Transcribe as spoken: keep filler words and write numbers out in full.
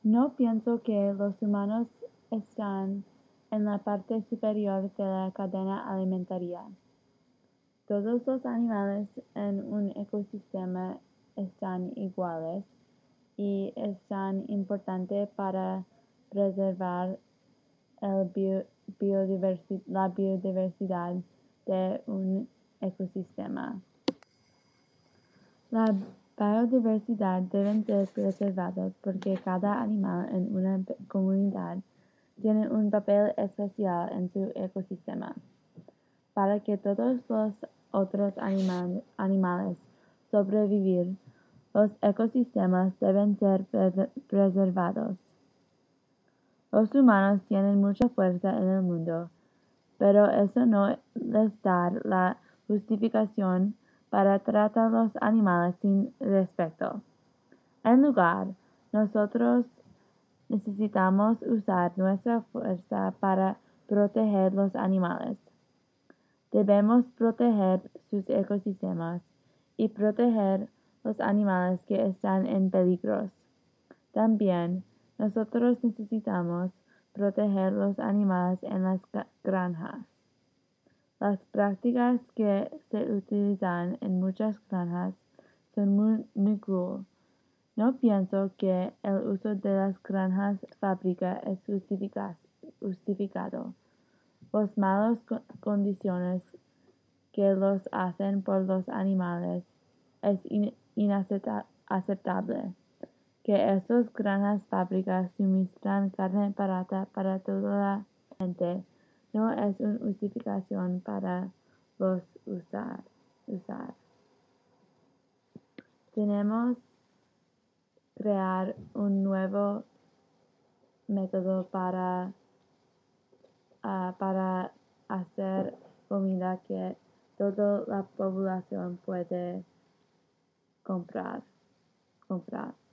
No pienso que los humanos están en la parte superior de la cadena alimentaria. Todos los animales en un ecosistema están iguales y es tan importante para preservar el bio, biodiversi, la biodiversidad de un ecosistema. La biodiversidad debe ser preservada porque cada animal en una comunidad tiene un papel especial en su ecosistema. Para que todos los otros animal, animales sobrevivir, los ecosistemas deben ser pre preservados. Los humanos tienen mucha fuerza en el mundo, pero eso no les da la justificación para tratar a los animales sin respeto. En lugar, nosotros necesitamos usar nuestra fuerza para proteger los animales. Debemos proteger sus ecosistemas y proteger los animales que están en peligro. También, nosotros necesitamos proteger los animales en las granjas. Las prácticas que se utilizan en muchas granjas son muy, muy crueles. No pienso que el uso de las granjas fábrica es justificado. Las malas condiciones que los hacen por los animales es inaceptable. Que esas granjas fábricas suministran carne barata para toda la gente no es una justificación para los usar. usar. Tenemos que crear un nuevo método para, uh, para hacer comida que toda la población puede comprar. comprar.